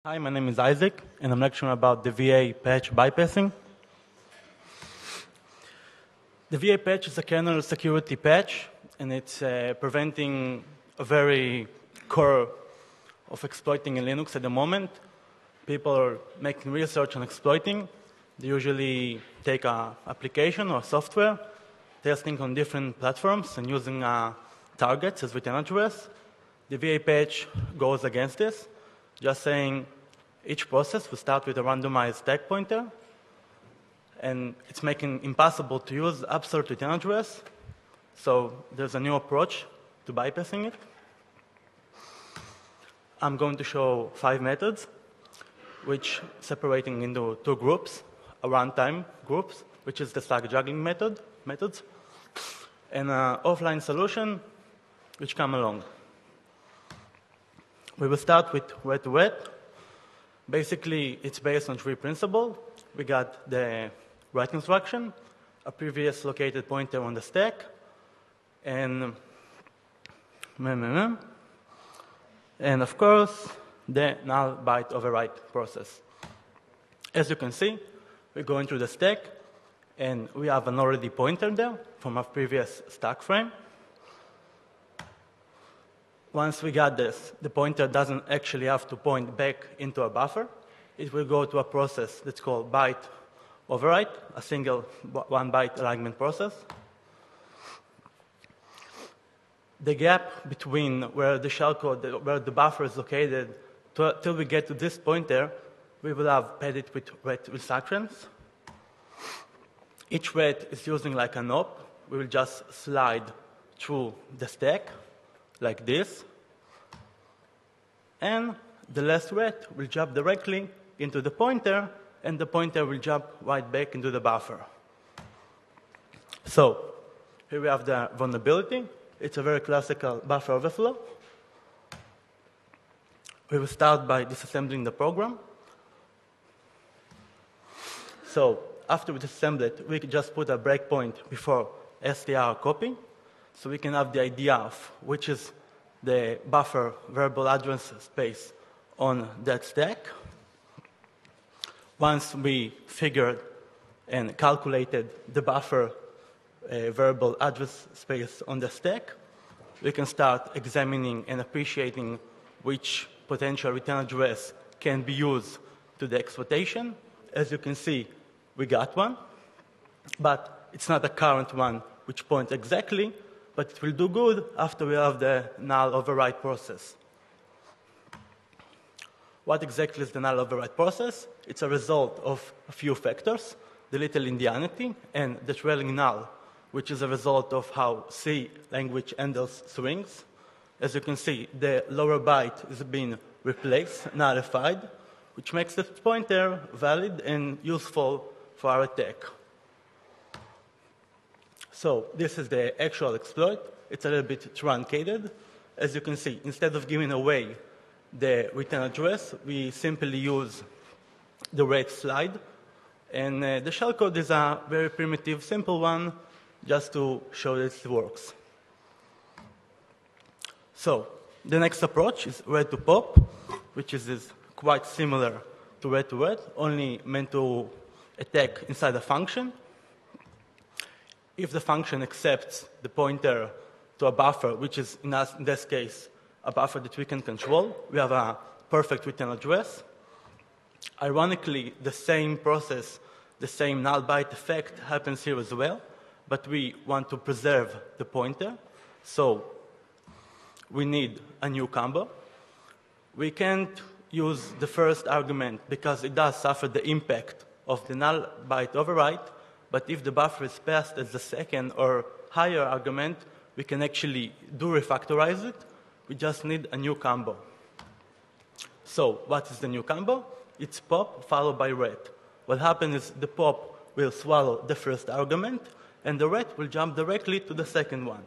Hi, my name is Isaac, and I'm lecturing about the VA patch bypassing. The VA patch is a kernel security patch, and it's preventing a very core of exploiting in Linux at the moment. People are making research on exploiting. They usually take an application or software, testing on different platforms and using targets as return address. The VA patch goes against this, just saying each process will start with a randomized stack pointer, and it's making it impossible to use absolute return address. So there's a new approach to bypassing it. I'm going to show 5 methods, which separating into 2 groups, a runtime groups, which is the stack juggling methods, and an offline solution, which come along. We will start with wet-to-wet. Basically, it's based on 3 principles. We got the write instruction, a previous located pointer on the stack, and of course, the null byte overwrite process. As you can see, we go into the stack, and we have an already pointer there from our previous stack frame. Once we got this, the pointer doesn't actually have to point back into a buffer. It will go to a process that's called byte overwrite, a single 1-byte alignment process. The gap between where the shellcode, where the buffer is located, till we get to this pointer, we will have padded with wait instructions. Each wait is using like an op. We will just slide through the stack like this, and the last wait will jump directly into the pointer, and the pointer will jump right back into the buffer. So here we have the vulnerability. It's a very classical buffer overflow. We will start by disassembling the program. So after we disassemble it, we can just put a breakpoint before str copy, so we can have the idea of which is the buffer variable address space on that stack. Once we figured and calculated the buffer variable address space on the stack, we can start examining and appreciating which potential return address can be used to the exploitation. As you can see, we got one, but it's not a current one which points exactly, but it will do good after we have the null override process. What exactly is the null override process? It's a result of a few factors, the little indianity and the trailing null, which is a result of how C language handles strings. As you can see, the lower byte is being replaced, nullified, which makes the pointer valid and useful for our attack. So this is the actual exploit. It's a little bit truncated. As you can see, instead of giving away the return address, we simply use the wait slide. And the shellcode is a very primitive, simple one, just to show that it works. So the next approach is read to pop, which is quite similar to read to wait, only meant to attack inside a function. If the function accepts the pointer to a buffer, which is in this case a buffer that we can control, we have a perfect return address. Ironically, the same process, the same null byte effect happens here as well, but we want to preserve the pointer, so we need a new combo. We can't use the first argument because it does suffer the impact of the null byte overwrite, but if the buffer is passed as the second or higher argument, we can actually do refactorize it. We just need a new combo. So what is the new combo? It's pop followed by ret. What happens is the pop will swallow the first argument, and the ret will jump directly to the second one.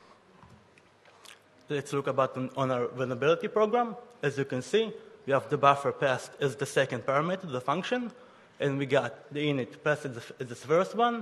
Let's look on our vulnerability program. As you can see, we have the buffer passed as the second parameter of the function, and we got the init passed as the first one.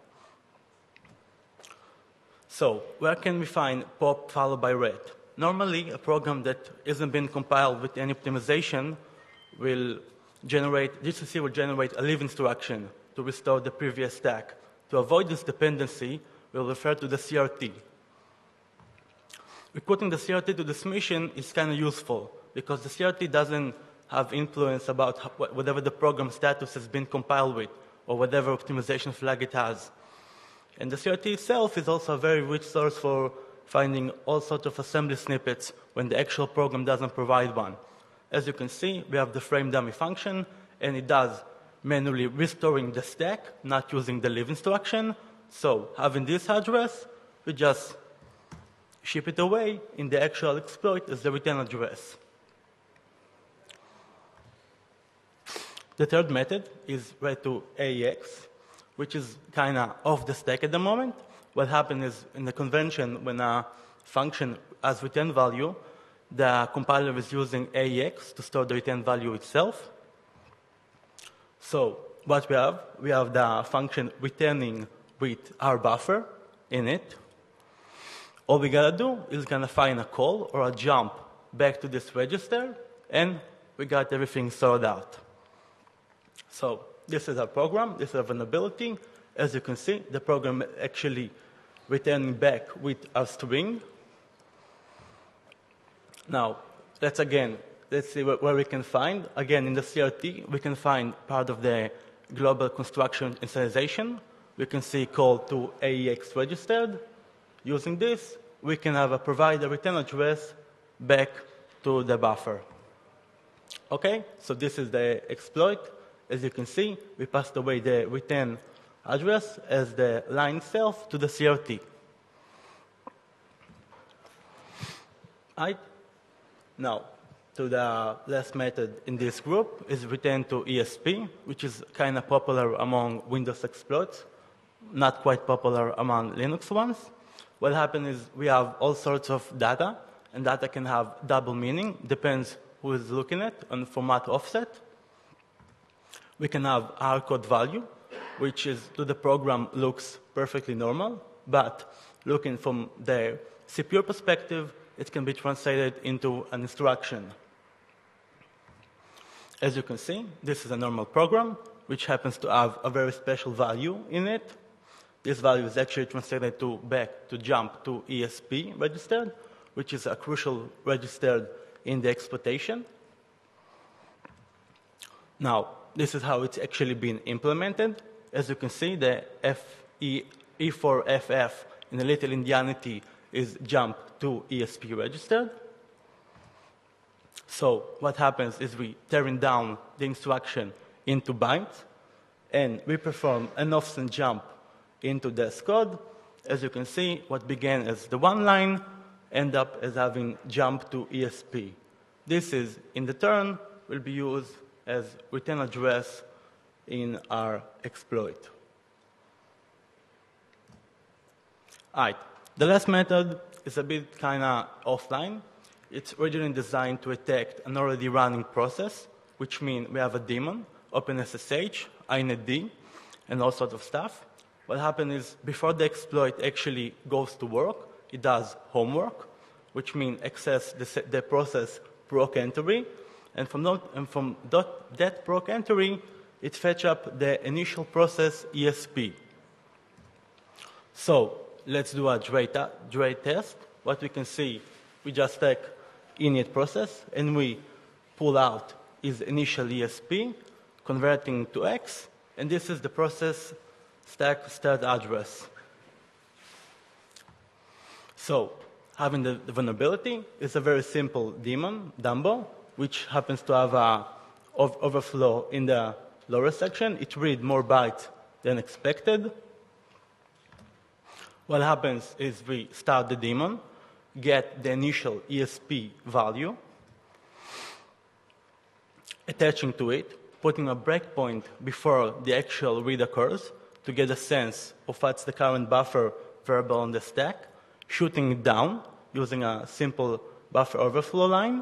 So where can we find pop followed by ret? Normally, a program that isn't been compiled with any optimization will generate, GCC will generate a leave instruction to restore the previous stack. To avoid this dependency, we'll refer to the CRT. Recruiting the CRT to this mission is kind of useful because the CRT doesn't have influence about whatever the program status has been compiled with or whatever optimization flag it has. And the CRT itself is also a very rich source for finding all sorts of assembly snippets when the actual program doesn't provide one. As you can see, we have the frame dummy function, and it does manually restoring the stack, not using the leave instruction. So having this address, we just ship it away in the actual exploit as the return address. The third method is write to AEX, which is kind of off the stack at the moment. What happens is in the convention, when a function has return value, the compiler is using AEX to store the return value itself. So what we have the function returning with our buffer in it. All we gotta do is gonna find a call or a jump back to this register, and we got everything sorted out. So this is our program, this is our vulnerability. As you can see, the program actually returning back with a string. Now, let's see where we can find. Again, in the CRT, we can find part of the global construction initialization. We can see call to AEX registered. Using this, we can have a provider return address back to the buffer. Okay, so this is the exploit. As you can see, we passed away the return address as the line itself to the CRT. Right. Now, to the last method in this group is return to ESP, which is kind of popular among Windows exploits, not quite popular among Linux ones. What happens is we have all sorts of data, and data can have double meaning, depends who is looking at, on format offset. We can have hardcode value, which is to the program looks perfectly normal, but looking from the CPU perspective, it can be translated into an instruction. As you can see, this is a normal program, which happens to have a very special value in it. This value is actually translated back to jump to ESP registered, which is a crucial register in the exploitation. Now, this is how it's actually been implemented. As you can see, the E4FF in a little Indianity is jump to ESP registered. So what happens is we tearing down the instruction into bytes, and we perform an offset jump into this code. As you can see, what began as the one line end up as having jump to ESP. This is, in the turn, will be used as return address in our exploit. All right, the last method is a bit kind of offline. It's originally designed to attack an already running process, which means we have a daemon, OpenSSH, inetd, and all sorts of stuff. What happens is before the exploit actually goes to work, it does homework, which means access the process proc entry, and from that proc entry, it fetch up the initial process ESP. So let's do a Dre test. What we can see, we just take init process, and we pull out its initial ESP, converting to X, and this is the process stack start address. So having the vulnerability is a very simple daemon, Dumbo, which happens to have an overflow in the lower section. It reads more bytes than expected. What happens is we start the daemon, get the initial ESP value, attaching to it, putting a breakpoint before the actual read occurs to get a sense of what's the current buffer variable on the stack, shooting it down using a simple buffer overflow line,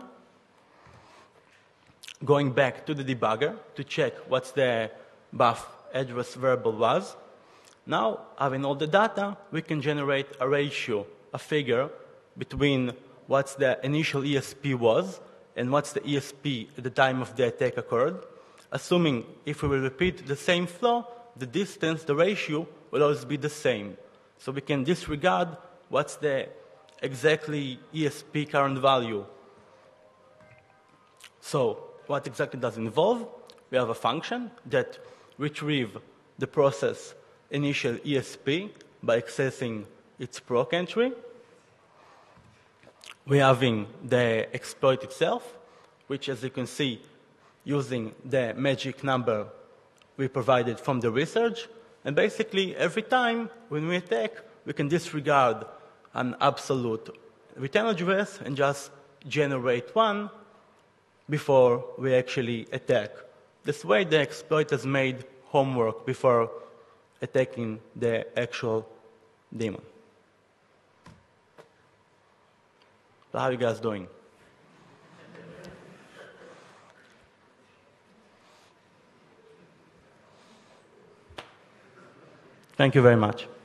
going back to the debugger to check what's the buff address variable was. Now, having all the data, we can generate a ratio, a figure, between what's the initial ESP was and what's the ESP at the time of the attack occurred, assuming if we will repeat the same flow, the distance, the ratio, will always be the same. So we can disregard what's the exactly ESP current value. So what exactly does it involve? We have a function that retrieves the process initial ESP by accessing its proc entry. We are having the exploit itself, which, as you can see, using the magic number we provided from the research. And basically, every time when we attack, we can disregard an absolute return address and just generate one before we actually attack. This way, the exploit has made homework before attacking the actual daemon. So how are you guys doing? Thank you very much.